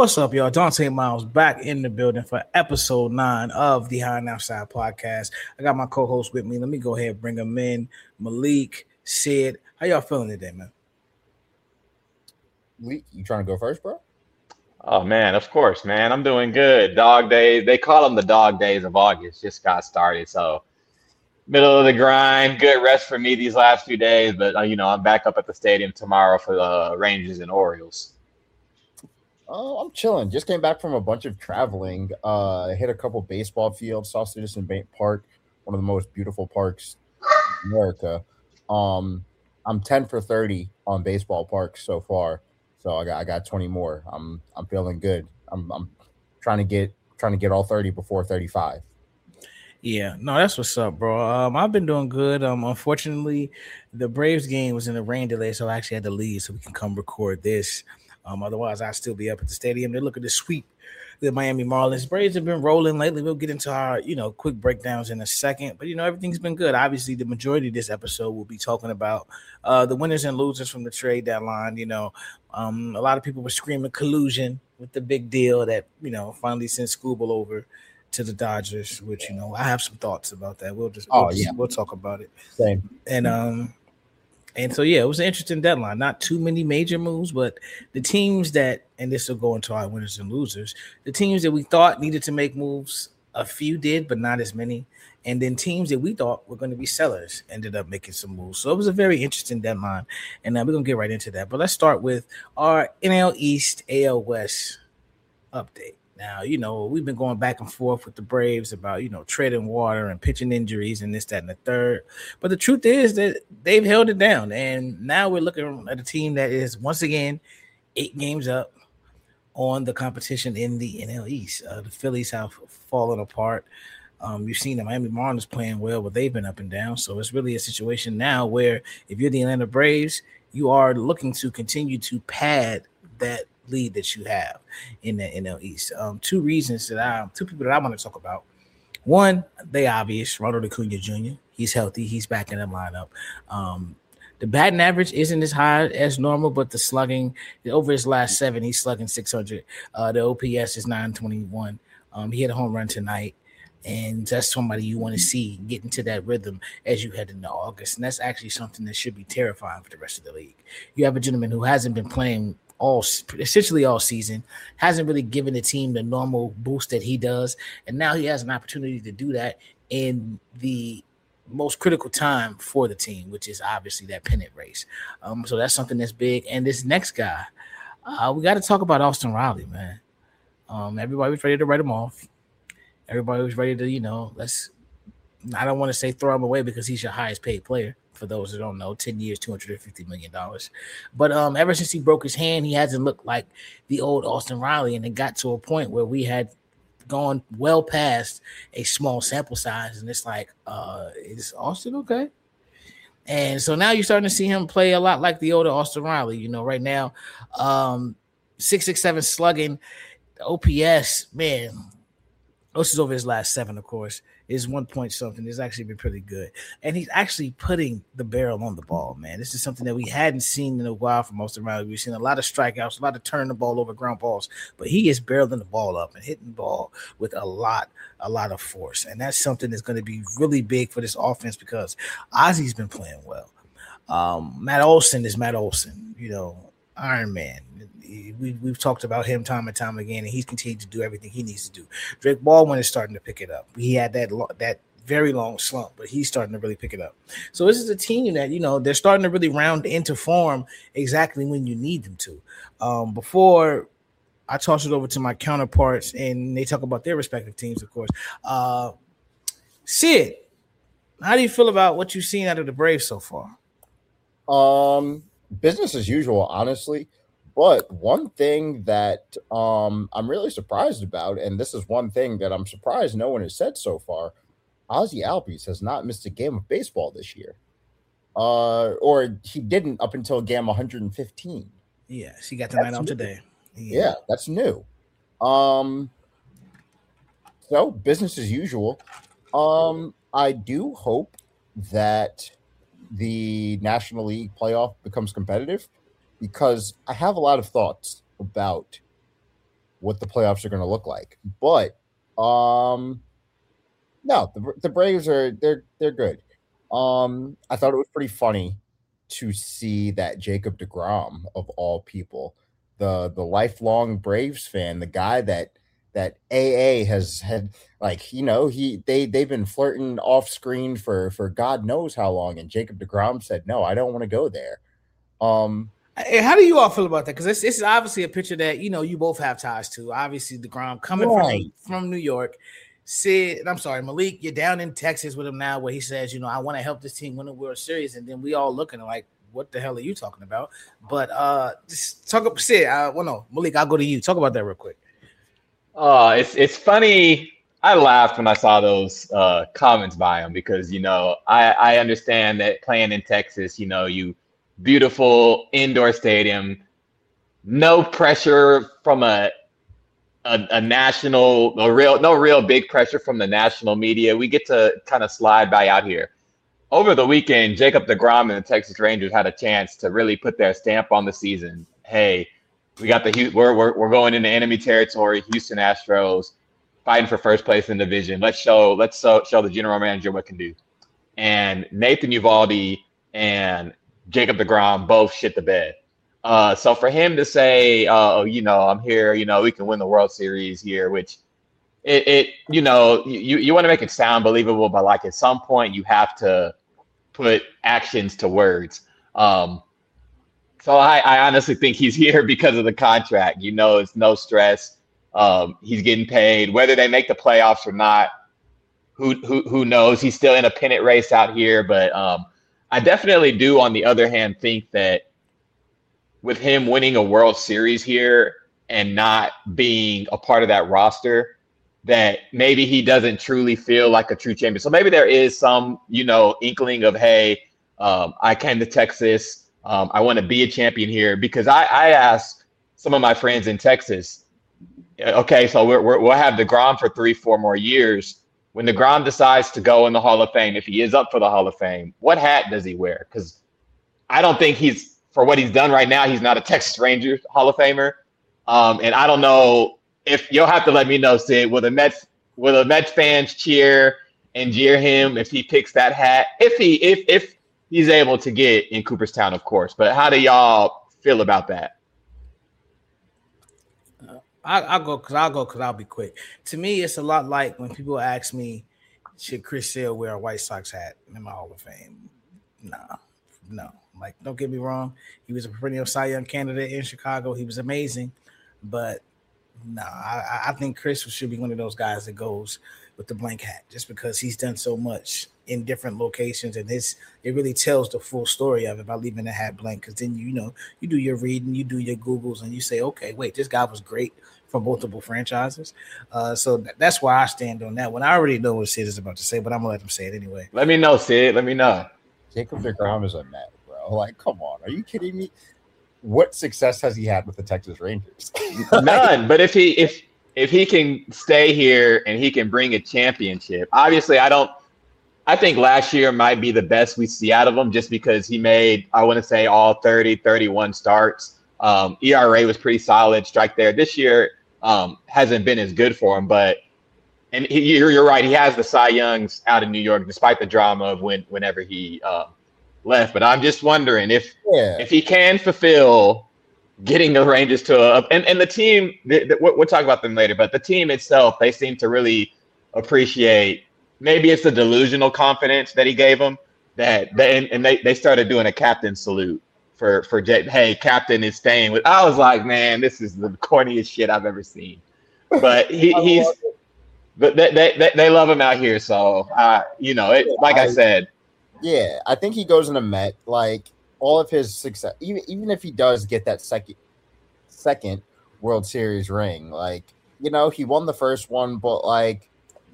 What's up, y'all? Dante Miles back in the building for episode 9 of the High and Outside podcast. I got my co-host with me. Let me go ahead and bring them in. Malik, Sid, how y'all feeling today, man? Malik, you trying to go first, bro? Oh man, of course, man. I'm doing good. Dog days. They call them the dog days of August. Just got started, so middle of the grind. Good rest for me these last few days, but I'm back up at the stadium tomorrow for the Rangers and Orioles. Oh, I'm chilling. Just came back from a bunch of traveling. Hit a couple baseball fields. Saw Citizen Bank Park, one of the most beautiful parks in America. I'm 10 for 30 on baseball parks so far. So I got 20 more. I'm feeling good. I'm trying to get all 30 before 35. Yeah, no, that's what's up, bro. I've been doing good. Unfortunately, the Braves game was in a rain delay, so I actually had to leave so we can come record this. Otherwise, I'd still be up at the stadium. They're looking to sweep the Miami Marlins. Braves have been rolling lately. We'll get into our, quick breakdowns in a second. But, everything's been good. Obviously, the majority of this episode will be talking about the winners and losers from the trade deadline. A lot of people were screaming collusion with the big deal that, finally sent Skubal over to the Dodgers, which, I have some thoughts about that. We'll talk about it. Same. And so, it was an interesting deadline. Not too many major moves, but the teams that, and this will go into our winners and losers, the teams that we thought needed to make moves, a few did, but not as many. And then teams that we thought were going to be sellers ended up making some moves. So it was a very interesting deadline. And we're going to get right into that. But let's start with our NL East, AL West update. Now, we've been going back and forth with the Braves about, treading water and pitching injuries and this, that, and the third. But the truth is that they've held it down. And now we're looking at a team that is, once again, 8 games up on the competition in the NL East. The Phillies have fallen apart. You've seen the Miami Marlins playing well, but they've been up and down. So it's really a situation now where if you're the Atlanta Braves, you are looking to continue to pad that lead that you have in the NL East. Two people that I want to talk about. One, they obvious, Ronald Acuna Jr. He's healthy. He's back in the lineup. The batting average isn't as high as normal, but the slugging, over his last 7, he's slugging 600. The OPS is 921. He hit a home run tonight. And that's somebody you want to see get into that rhythm as you head into August. And that's actually something that should be terrifying for the rest of the league. You have a gentleman who hasn't been playing essentially all season, hasn't really given the team the normal boost that he does. And now he has an opportunity to do that in the most critical time for the team, which is obviously that pennant race. So that's something that's big. And this next guy, we got to talk about Austin Riley, man. Everybody was ready to write him off. Everybody was ready to, I don't want to say throw him away because he's your highest paid player. For those who don't know, 10 years, $250 million. But ever since he broke his hand, he hasn't looked like the old Austin Riley. And it got to a point where we had gone well past a small sample size. And it's like, is Austin okay? And so now you're starting to see him play a lot like the older Austin Riley. Right now, 667 slugging, the OPS, man. This is over his last 7, of course. Is 1 point something. It's actually been pretty good. And he's actually putting the barrel on the ball, man. This is something that we hadn't seen in a while from Austin Riley. We've seen a lot of strikeouts, a lot of turning the ball over ground balls, but he is barreling the ball up and hitting the ball with a lot of force. And that's something that's going to be really big for this offense because Ozzy's been playing well. Matt Olson is Matt Olson, Iron Man. We've talked about him time and time again, and he's continued to do everything he needs to do. Drake Baldwin is starting to pick it up. He had that very long slump, but he's starting to really pick it up. So this is a team that, they're starting to really round into form exactly when you need them to. Before I toss it over to my counterparts and they talk about their respective teams, of course. Sid, how do you feel about what you've seen out of the Braves so far? Business as usual, honestly. But one thing that I'm really surprised about, and this is one thing that I'm surprised no one has said so far, Ozzy Albies has not missed a game of baseball this year. Or he didn't up until game 115. Yes, he got the night off today. Yeah, that's new. So business as usual. I do hope that the National League playoff becomes competitive because I have a lot of thoughts about what the playoffs are going to look like. But no, the Braves they're good. I thought it was pretty funny to see that Jacob deGrom, of all people, the lifelong Braves fan, the guy that AA has had, like, you know, they've been flirting off screen for God knows how long, and Jacob deGrom said, no, I don't want to go there. Hey, how do you all feel about that? Because this is obviously a picture that, you know, you both have ties to. Obviously, deGrom coming from New York. Malik, you're down in Texas with him now, where he says, you know, I want to help this team win the World Series, and then we all looking like, what the hell are you talking about? But just talk up, Sid. Malik, I'll go to you. Talk about that real quick. It's funny. I laughed when I saw those comments by him because, you know, I understand that playing in Texas, you know, beautiful indoor stadium, no pressure from a national, no real big pressure from the national media. We get to kind of slide by out here. Over the weekend, Jacob deGrom and the Texas Rangers had a chance to really put their stamp on the season. Hey, we got we're going into enemy territory, Houston Astros, fighting for first place in the division. Let's show the general manager what can do. And Nathan Eovaldi and Jacob deGrom both shit the bed. So for him to say, you know, I'm here, you know, we can win the World Series here, which you know, you want to make it sound believable, but like at some point you have to put actions to words. So I honestly think he's here because of the contract. You know, it's no stress. He's getting paid, whether they make the playoffs or not. Who knows? He's still in a pennant race out here, but I definitely do, on the other hand, think that with him winning a World Series here and not being a part of that roster, that maybe he doesn't truly feel like a true champion. So maybe there is some, you know, inkling of, hey, I came to Texas. I want to be a champion here, because I asked some of my friends in Texas, okay, so we'll have deGrom for 3-4 more years. When deGrom decides to go in the Hall of Fame, if he is up for the Hall of Fame, what hat does he wear? Because I don't think for what he's done right now, he's not a Texas Rangers Hall of Famer. And I don't know if you'll have to let me know, Sid, will the Mets fans cheer and jeer him if he picks that hat? If he's able to get in Cooperstown, of course. But how do y'all feel about that? I'll go because I'll be quick. To me, it's a lot like when people ask me, should Chris Sale wear a White Sox hat in my Hall of Fame? No. Like, don't get me wrong. He was a perennial Cy Young candidate in Chicago. He was amazing. But no, I think Chris should be one of those guys that goes with the blank hat, just because he's done so much in different locations, and it really tells the full story of it by leaving the hat blank. Because then you do your reading, you do your Googles, and you say, okay, wait, this guy was great for multiple franchises. So that's why I stand on that one. I already know what Sid is about to say, but I'm gonna let him say it anyway. Let me know, Sid. Let me know. Jacob deGrom is a Met, bro. Like, come on, are you kidding me? What success has he had with the Texas Rangers? None. But if he can stay here and he can bring a championship, obviously I think last year might be the best we see out of him, just because he made, I want to say, all 30, 31 starts. ERA was pretty solid, strike there. This year hasn't been as good for him, and you're right, he has the Cy Youngs out in New York, despite the drama of whenever he left. But I'm just wondering if he can fulfill getting the Rangers to and the team. We'll talk about them later, but the team itself, they seem to really appreciate. Maybe it's the delusional confidence that he gave them that they started doing a captain salute for Jay. Hey, captain is staying with. I was like, man, this is the corniest shit I've ever seen. But but they love him out here. So I said. Yeah, I think he goes in a Met. Like, all of his success, even if he does get that second World Series ring, like, he won the first one, but like,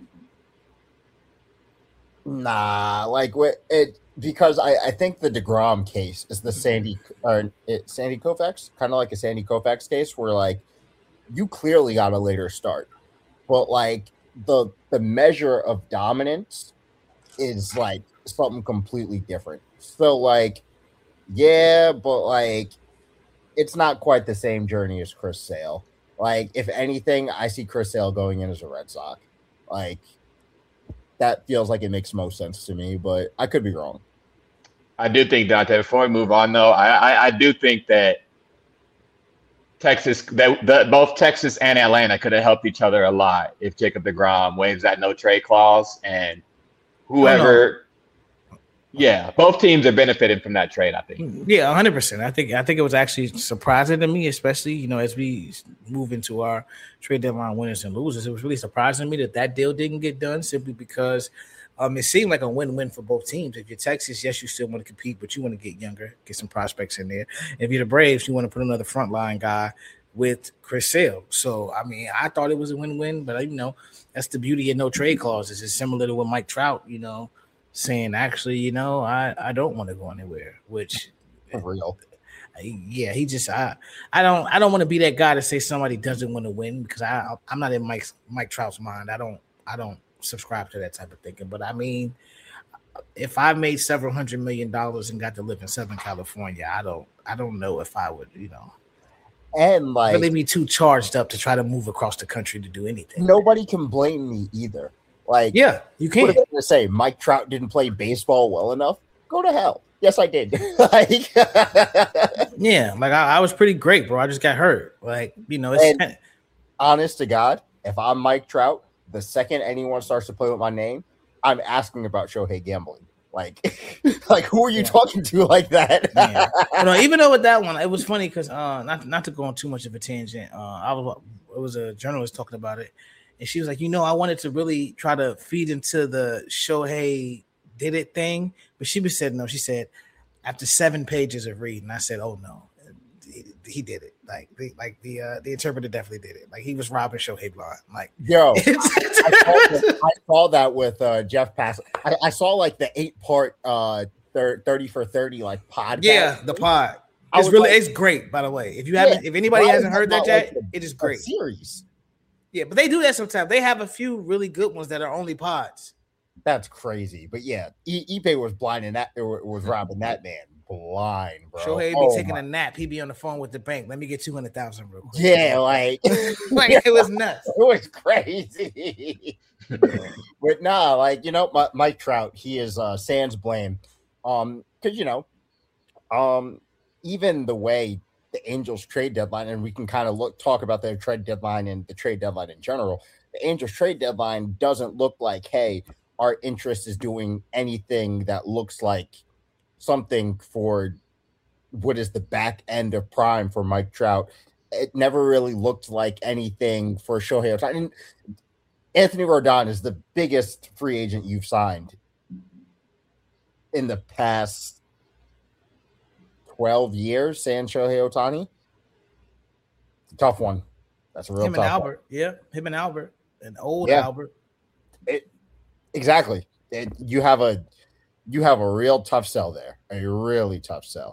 nah, like because I think the deGrom case is the Sandy Koufax, kind of like a Sandy Koufax case, where like you clearly got a later start, but like the measure of dominance is like something completely different. So like, yeah, but like it's not quite the same journey as Chris Sale. Like, if anything, I see Chris Sale going in as a Red Sox. Like, that feels like it makes most sense to me, but I could be wrong. I do think, Dante, before we move on, though, I do think that both Texas and Atlanta could have helped each other a lot if Jacob deGrom waives that no trade clause and whoever. Yeah, both teams are benefiting from that trade, I think. Yeah, 100%. I think it was actually surprising to me, especially, as we move into our trade deadline winners and losers. It was really surprising to me that deal didn't get done simply because it seemed like a win-win for both teams. If you're Texas, yes, you still want to compete, but you want to get younger, get some prospects in there. If you're the Braves, you want to put another frontline guy with Chris Sale. So, I thought it was a win-win, but, that's the beauty of no trade clauses. It's similar to what Mike Trout, saying, actually, I don't want to go anywhere, which for real. Yeah, he just I don't want to be that guy to say somebody doesn't want to win because I'm not in Mike Trout's mind. I don't subscribe to that type of thinking. But if I made several $100 million and got to live in Southern California, I don't know if I would, and like really be too charged up to try to move across the country to do anything. Nobody can blame me either. Like, yeah, you can't. What are they going to say? Mike Trout didn't play baseball well enough? Go to hell. Yes, I did. Yeah, like I was pretty great, bro. I just got hurt. Like, it's honest to God, if I'm Mike Trout, the second anyone starts to play with my name, I'm asking about Shohei gambling. Like, who are you talking to like that? Even though with that one, it was funny because not to go on too much of a tangent. It was a journalist talking about it. And she was like, I wanted to really try to feed into the Shohei did it thing. But she said, no, she said, after 7 pages of reading, I said, oh, no, he did it. The interpreter definitely did it. Like, he was robbing Shohei blind. Like, yo, I saw that with Jeff Pass. I saw like the 8-part 30 for 30 like podcast. Yeah, the pod. It's great, by the way. If anybody hasn't heard that yet, it is great. Series. Yeah, but they do that sometimes. They have a few really good ones that are only pods. That's crazy. But yeah, Ipe was blind and that was robbing that man blind, bro. Shohei be taking a nap. He'd be on the phone with the bank. Let me get 200,000 real quick. Yeah, like it was nuts. It was crazy. But nah, like Mike Trout, he is sans blame. Because even the way the Angels trade deadline, and we can kind of talk about their trade deadline and the trade deadline in general. The Angels trade deadline doesn't look like, hey, our interest is doing anything that looks like something for what is the back end of prime for Mike Trout. It never really looked like anything for Shohei Ohtani. Anthony Rodon is the biggest free agent you've signed in the past 12 years, saying Shohei Ohtani. It's a tough one. That's a real tough one. Albert. One. Yeah, him and Albert. And old Albert. Exactly. You have a real tough sell there. A really tough sell.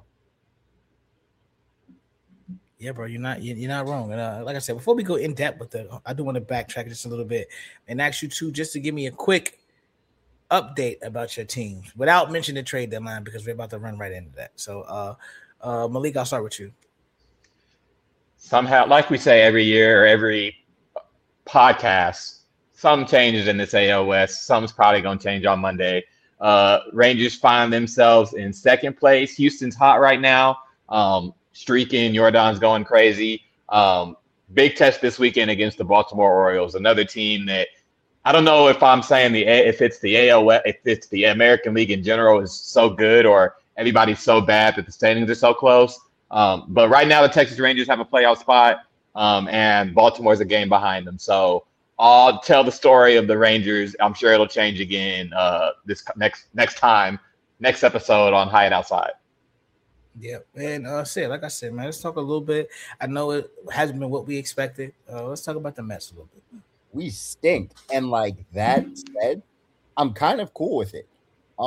Yeah, bro, you're not wrong. And like I said, before we go in depth with I do want to backtrack just a little bit and ask you two just to give me a quick update about your team without mentioning the trade deadline because we're about to run right into that. So, Malik, I'll start with you. Somehow, like we say every year or every podcast, some changes in this AL West. Some's probably going to change on Monday. Rangers find themselves in second place. Houston's hot right now. Streaking. Jordan's going crazy. Big test this weekend against the Baltimore Orioles, another team that I don't know if I'm saying if it's the AL West, if it's the American League in general is so good or everybody's so bad that the standings are so close. But right now the Texas Rangers have a playoff spot, and Baltimore's a game behind them. So I'll tell the story of the Rangers. I'm sure it'll change again this next episode on Hyatt Outside. Yeah, and like I said, man, let's talk a little bit. I know it hasn't been what we expected. Let's talk about the Mets a little bit. We stink, and like that said, I'm kind of cool with it.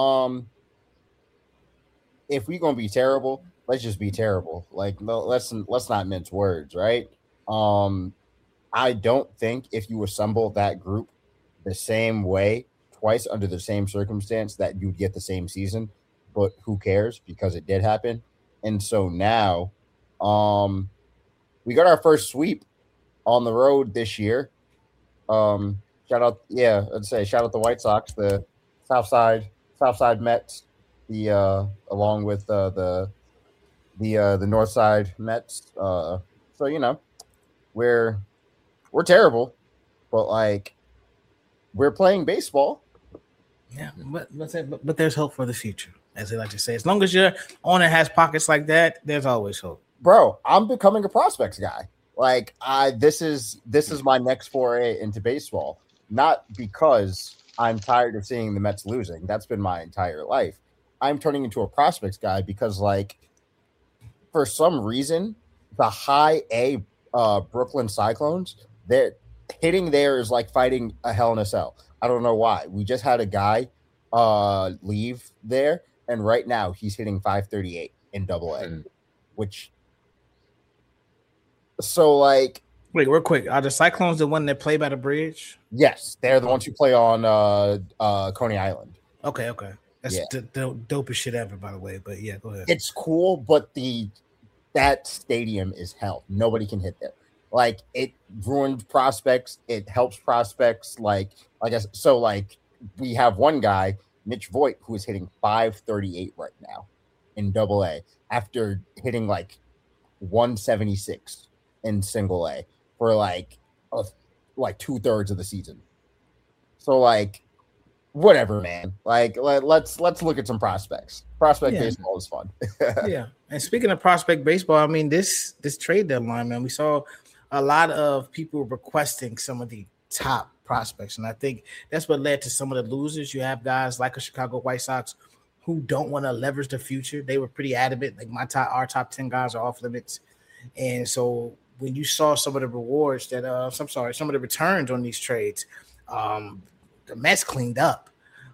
If we're gonna be terrible, let's just be terrible. Like, no, let's not mince words, right? I don't think if you assemble that group the same way twice under the same circumstance that you'd get the same season. But who cares? Because it did happen. And so now, we got our first sweep on the road this year. Shout out the White Sox, the Southside Mets, along with the North Side Mets. So we're terrible, but like we're playing baseball. Yeah, but there's hope for the future, as they like to say. As long as your owner has pockets like that, there's always hope. Bro, I'm becoming a prospects guy. Like this is my next foray into baseball. Not because I'm tired of seeing the Mets losing. That's been my entire life. I'm turning into a prospects guy because, like, for some reason, the high A Brooklyn Cyclones, they're hitting there is like fighting a hell in a cell. I don't know why. We just had a guy leave there, and right now he's hitting 538 in AA, which. So, like, wait, real quick, are the Cyclones the one that play by the bridge? Yes, they're the ones who play on Coney Island. Okay, that's the dopest shit ever, by the way. But yeah, go ahead. It's cool, but that stadium is hell. Nobody can hit there. Like, it ruined prospects. It helps prospects. Like we have one guy, Mitch Voigt, who is hitting 538 right now in AA after hitting like 176 in single A for like 2/3 of the season. So like whatever, man. Like let's look at some prospects. Baseball is fun. Yeah. And speaking of prospect baseball, I mean this trade deadline, man, we saw a lot of people requesting some of the top prospects, and I think that's what led to some of the losers. You have guys like a Chicago White Sox who don't want to leverage the future. They were pretty adamant, like our top 10 guys are off limits. And so when you saw some of the rewards that some of the returns on these trades, the Mets cleaned up.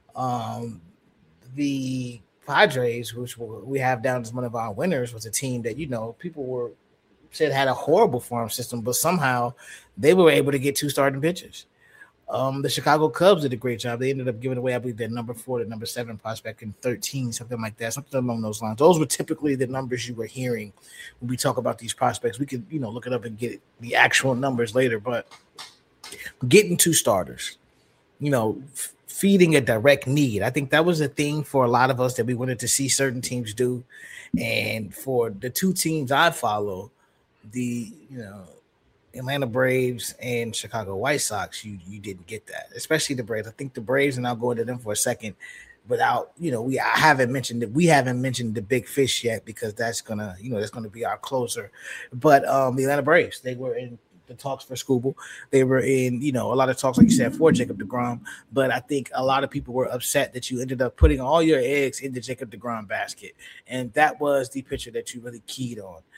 The Padres, which we have down as one of our winners, was a team that people said had a horrible farm system, but somehow they were able to get 2 starting pitchers. The Chicago Cubs did a great job. They ended up giving away, I believe, their number 4 to number 7 prospect in 13, something like that, something along those lines. Those were typically the numbers you were hearing when we talk about these prospects. We could, look it up and get the actual numbers later, but getting 2 starters, feeding a direct need. I think that was a thing for a lot of us that we wanted to see certain teams do. And for the 2 teams I follow, the, Atlanta Braves and Chicago White Sox, you didn't get that, especially the Braves. I think the Braves, and I'll go into them for a second, without, we haven't mentioned the big fish yet, because that's gonna be our closer. But the Atlanta Braves, they were in the talks for Skubal. They were in, a lot of talks, like you said, for Jacob deGrom. But I think a lot of people were upset that you ended up putting all your eggs in the Jacob deGrom basket. And that was the pitcher that you really keyed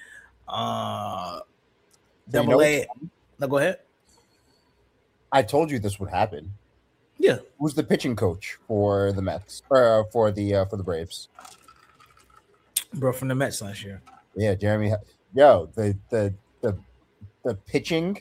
on. Double A. No, go ahead. I told you this would happen. Yeah. Who's the pitching coach for the Mets or for the Braves? Bro, from the Mets last year. Yeah, Jeremy. Yo, the pitching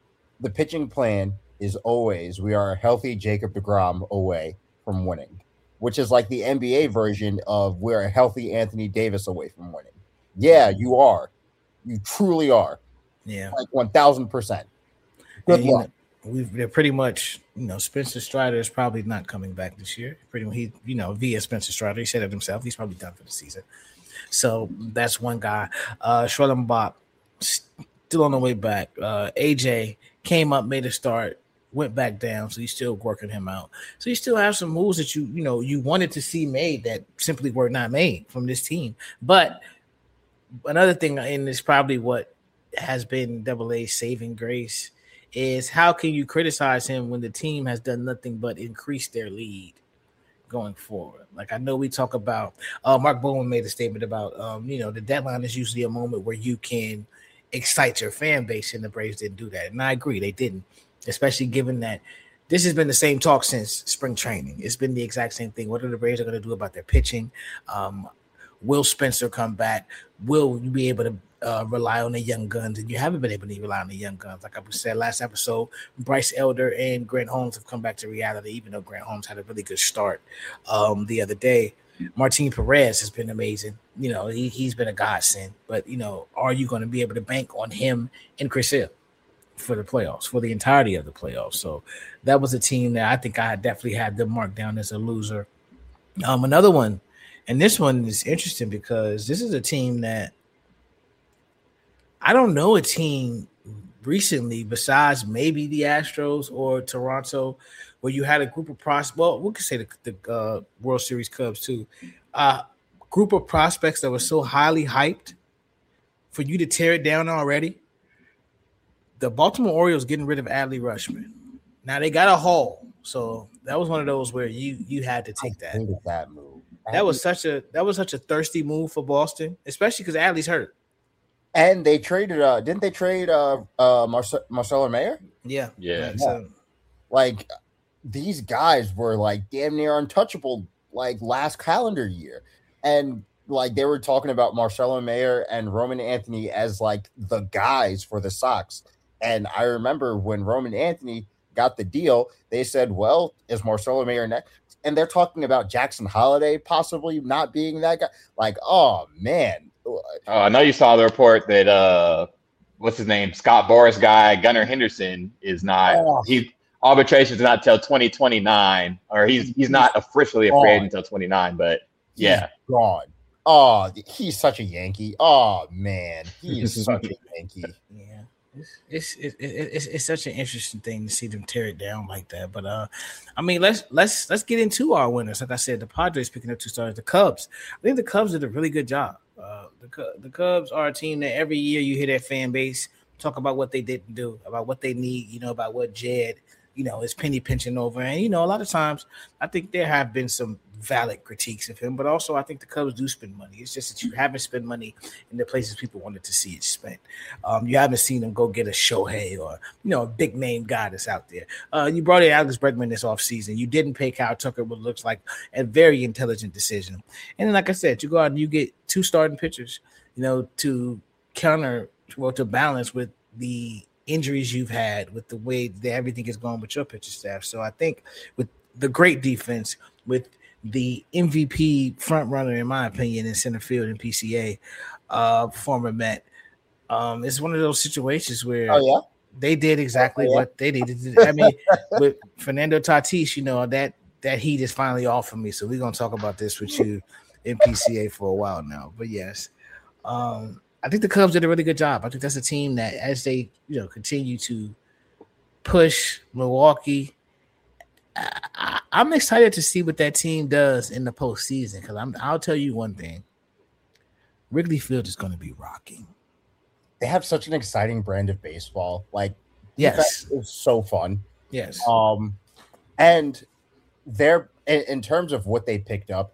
plan is always we are a healthy Jacob deGrom away from winning, which is like the NBA version of we're a healthy Anthony Davis away from winning. Yeah, you are. You truly are. Yeah, like 1,000%. Good luck. They're pretty much, Spencer Strider is probably not coming back this year. Via Spencer Strider, he said it himself. He's probably done for the season. So that's one guy. Schwellen Bach still on the way back. AJ came up, made a start, went back down, so he's still working him out. So you still have some moves that you wanted to see made that simply were not made from this team. But another thing, and it's probably what has been AA's saving grace, is how can you criticize him when the team has done nothing but increase their lead going forward? Like, I know we talk about Mark Bowman made a statement about the deadline is usually a moment where you can excite your fan base, and the Braves didn't do that. And I agree, they didn't, especially given that this has been the same talk since spring training. It's been the exact same thing. What are the Braves going to do about their pitching? Will Spencer come back? Will you be able to rely on the young guns? And you haven't been able to rely on the young guns. Like I said last episode, Bryce Elder and Grant Holmes have come back to reality, even though Grant Holmes had a really good start the other day. Martin Perez has been amazing. He's been a godsend. But, are you going to be able to bank on him and Chris Hill? for the playoffs, for the entirety of the playoffs. So that was a team that I think I definitely had them marked down as a loser. Another one, and this one is interesting because this is a team that I don't know a team recently besides maybe the Astros or Toronto where you had a group of prospects. Well, we could say the World Series Cubs too. Group of prospects that were so highly hyped for you to tear it down already. The Baltimore Orioles getting rid of Adley Rutschman. Now they got a haul, so that was one of those where you had to take that. That move. That was such a thirsty move for Boston, especially because Adley's hurt. And they traded. Didn't they trade Marcelo Mayer? Yeah. Yeah. So, like these guys were like damn near untouchable like last calendar year, and like they were talking about Marcelo Mayer and Roman Anthony as like the guys for the Sox. And I remember when Roman Anthony got the deal, they said, well, is Marcelo Mayer next? And they're talking about Jackson Holiday possibly not being that guy. Like, oh, man. I know you saw the report that, what's his name? Scott Boras guy, Gunnar Henderson is not arbitration is not till 2029, or he's not officially a free agent until 29, but yeah. He's gone. Oh, he's such a Yankee. Oh, man. He is such a Yankee. Yeah. It's such an interesting thing to see them tear it down like that. But I mean, let's get into our winners. Like I said, the Padres picking up 2 stars. The Cubs. I think the Cubs did a really good job. The Cubs are a team that every year you hear their fan base talk about what they didn't do, about what they need, about what Jed, is penny pinching over. And, a lot of times I think there have been some valid critiques of him, but also I think the Cubs do spend money. It's just that you haven't spent money in the places people wanted to see it spent. You haven't seen them go get a Shohei or, a big name guy that's out there. You brought in Alex Bregman this offseason. You didn't pay Kyle Tucker what looks like a very intelligent decision. And then, like I said, you go out and you get 2 starting pitchers, to to balance with the injuries you've had, with the way that everything is going with your pitcher staff. So I think with the great defense, with the MVP front runner, in my opinion, in center field and PCA, former Met, it's one of those situations where they did exactly what they needed to do. I mean, with Fernando Tatis, that heat is finally off for me. So we're going to talk about this with you in PCA for a while now. But yes, I think the Cubs did a really good job. I think that's a team that, as they continue to push Milwaukee, I'm excited to see what that team does in the postseason, because I'll tell you one thing: Wrigley Field is going to be rocking. They have such an exciting brand of baseball. Like, yes, it's so fun. Yes, and they're in terms of what they picked up.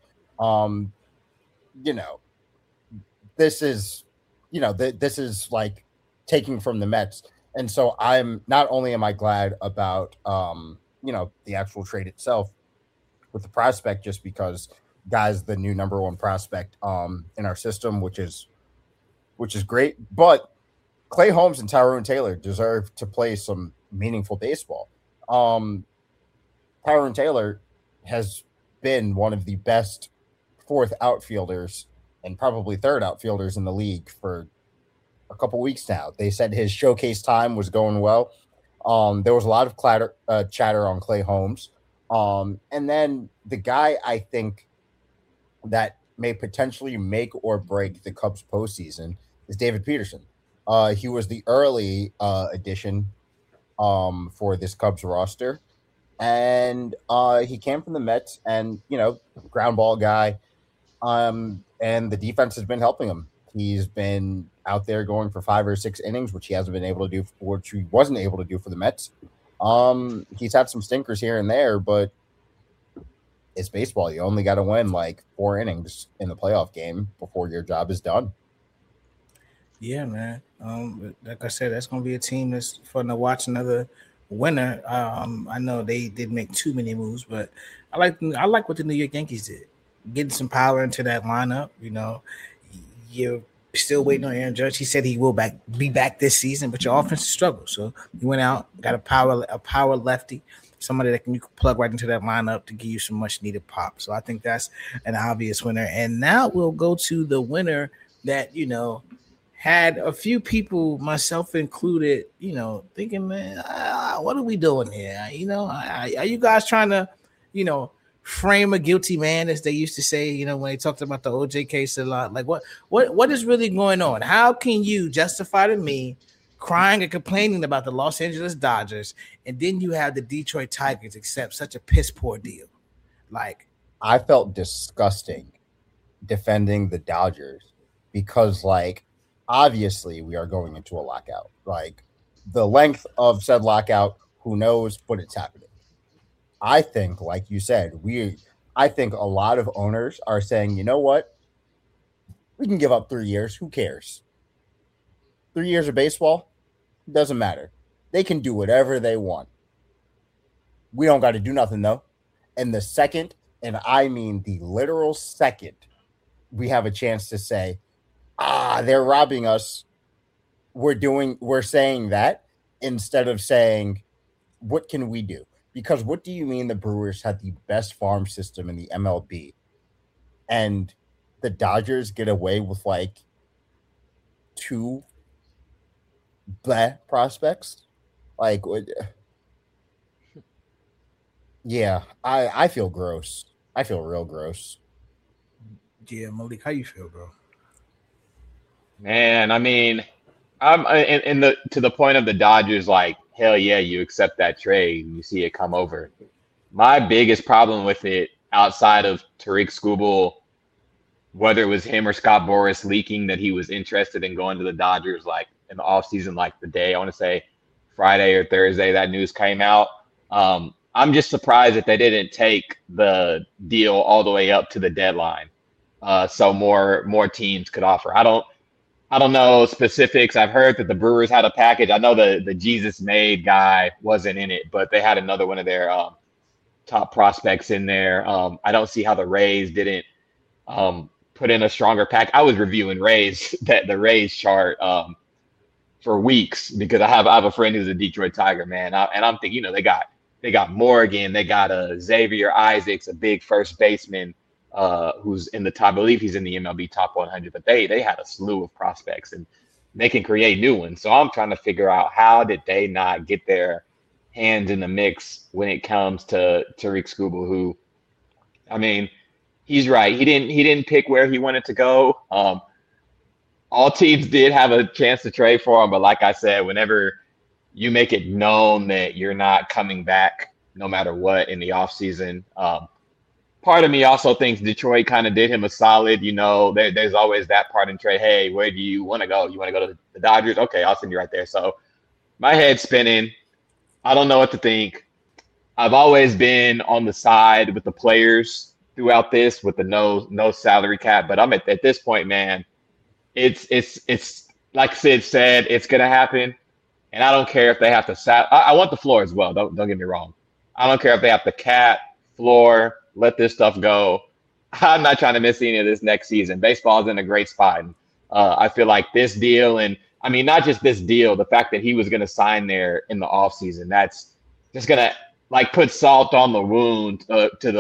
This is, this is like taking from the Mets, and so I'm not only am I glad about the actual trade itself with the prospect, just because guy's the new number 1 prospect in our system, which is great. But Clay Holmes and Tyrone Taylor deserve to play some meaningful baseball. Tyrone Taylor has been one of the best 4th outfielders and probably 3rd outfielders in the league for a couple weeks now. They said his showcase time was going well. There was a lot of chatter on Clay Holmes. And then the guy I think that may potentially make or break the Cubs postseason is David Peterson. He was the early addition for this Cubs roster. And he came from the Mets and, ground ball guy. And the defense has been helping him. He's been out there going for 5 or 6 innings, which he hasn't been able to do, which he wasn't able to do for the Mets. He's had some stinkers here and there, but it's baseball. You only got to win like 4 innings in the playoff game before your job is done. Yeah, man. Like I said, that's going to be a team that's fun to watch. Another winner. I know they didn't make too many moves, but I like what the New York Yankees did, getting some power into that lineup. You're still waiting on Aaron Judge. He said he will be back this season, but your offense struggled. So you went out, got a power lefty, somebody that you can plug right into that lineup to give you some much needed pop. So I think that's an obvious winner. And now we'll go to the winner that had a few people, myself included, thinking, man, what are we doing here? Are you guys trying to, frame a guilty man, as they used to say, when they talked about the OJ case a lot? Like, what is really going on? How can you justify to me crying and complaining about the Los Angeles Dodgers, and then you have the Detroit Tigers accept such a piss poor deal? Like, I felt disgusting defending the Dodgers because, like, obviously we are going into a lockout. Like, the length of said lockout, who knows, but it's happening. I think, like you said, I think a lot of owners are saying, you know what? We can give up 3 years. Who cares? 3 years of baseball doesn't matter. They can do whatever they want. We don't got to do nothing, though. And the second, and I mean the literal second, we have a chance to say, they're robbing us. We're saying that instead of saying, what can we do? Because what do you mean the Brewers had the best farm system in the MLB and the Dodgers get away with like 2 prospects? Like, yeah, I feel gross. I feel real gross. Yeah, Malik, how you feel, bro? Man, I mean, I'm to the point of the Dodgers, like, hell yeah, you accept that trade, you see it come over. My biggest problem with it, outside of Tarik Skubal, whether it was him or Scott Boras leaking that he was interested in going to the Dodgers, like in the offseason, like the day, I want to say Friday or Thursday, that news came out. I'm just surprised that they didn't take the deal all the way up to the deadline, so more teams could offer. I don't know specifics. I've heard that the Brewers had a package. I know the Jesus Made guy wasn't in it, but they had another one of their top prospects in there. I don't see how the Rays didn't put in a stronger pack. I was reviewing the Rays chart for weeks because I have a friend who's a Detroit Tiger, man, and I'm thinking, they got Morgan, they got Xavier Isaacs, a big first baseman. Who's in the top, I believe he's in the MLB top 100, but they had a slew of prospects and they can create new ones. So I'm trying to figure out, how did they not get their hands in the mix when it comes to Tarik Skubal, who, I mean, he's right. He didn't pick where he wanted to go. All teams did have a chance to trade for him, but like I said, whenever you make it known that you're not coming back no matter what in the offseason, part of me also thinks Detroit kind of did him a solid. There's always that part in trade. Hey, where do you want to go? You want to go to the Dodgers? Okay, I'll send you right there. So my head's spinning. I don't know what to think. I've always been on the side with the players throughout this, with the no salary cap. But I'm at this point, man. It's like Sid said, it's gonna happen, and I don't care if they have to. I want the floor as well. Don't get me wrong. I don't care if they have to cap, floor, let this stuff go. I'm not trying to miss any of this next season. Baseball's in a great spot. I feel like this deal, and I mean, not just this deal, the fact that he was going to sign there in the offseason, that's just going to like put salt on the wound to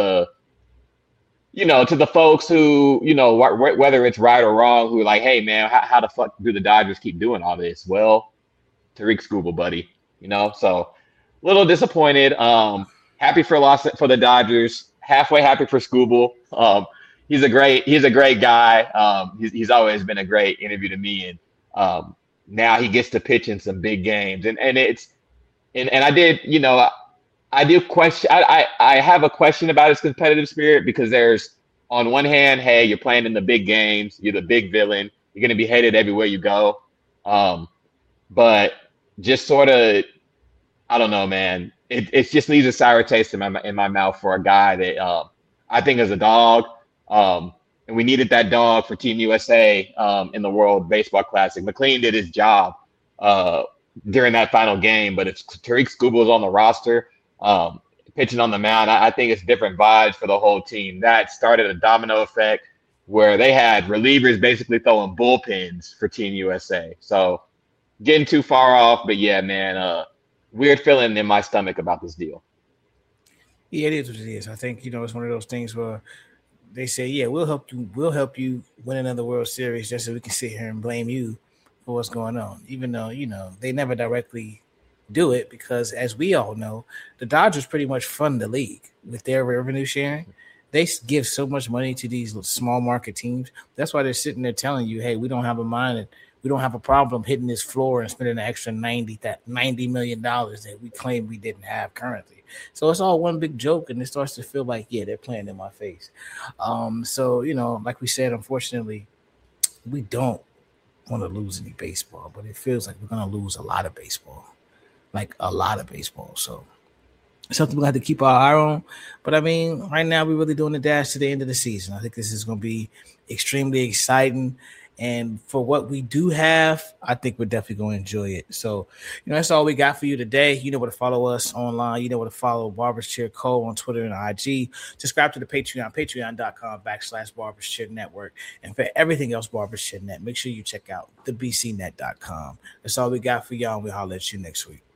the folks who, whether it's right or wrong, who are like, hey, man, how the fuck do the Dodgers keep doing all this? Well, Tarik Skubal, buddy, so a little disappointed. Happy for the Dodgers. Halfway happy for Skubal. He's a great guy. He's always been a great interview to me, and now he gets to pitch in some big games, and I did, I do question. I have a question about his competitive spirit, because there's, on one hand, hey, you're playing in the big games, you're the big villain, you're going to be hated everywhere you go, but just sort of, I don't know, man. It just leaves a sour taste in my mouth for a guy that I think is a dog, and we needed that dog for Team USA in the World Baseball Classic. McLean did his job during that final game, but if Tarik Skubal is on the roster, pitching on the mound, I think it's different vibes for the whole team. That started a domino effect where they had relievers basically throwing bullpens for Team USA. So getting too far off, but yeah, man. Weird feeling in my stomach about this deal. Yeah, it is what it is. I think, it's one of those things where they say, yeah, we'll help you win another World Series, just so we can sit here and blame you for what's going on, even though, they never directly do it because, as we all know, the Dodgers pretty much fund the league with their revenue sharing. They give so much money to these small market teams. That's why they're sitting there telling you, hey, we don't have a problem hitting this floor and spending an extra $90 million that we claim we didn't have currently. So it's all one big joke, and it starts to feel like, yeah, they're playing in my face. So, like we said, unfortunately, we don't want to lose any baseball, but it feels like we're going to lose a lot of baseball, like a lot of baseball. So something we'll have to keep our eye on. But I mean, right now we're really doing the dash to the end of the season. I think this is going to be extremely exciting. And for what we do have, I think we're definitely going to enjoy it. So, that's all we got for you today. You know where to follow us online. You know where to follow Barber's Chair Co. on Twitter and IG. Subscribe to the Patreon, patreon.com/Barber's Chair Network. And for everything else Barber's Chair Net, make sure you check out thebcnet.com. That's all we got for y'all, and we'll holler at you next week.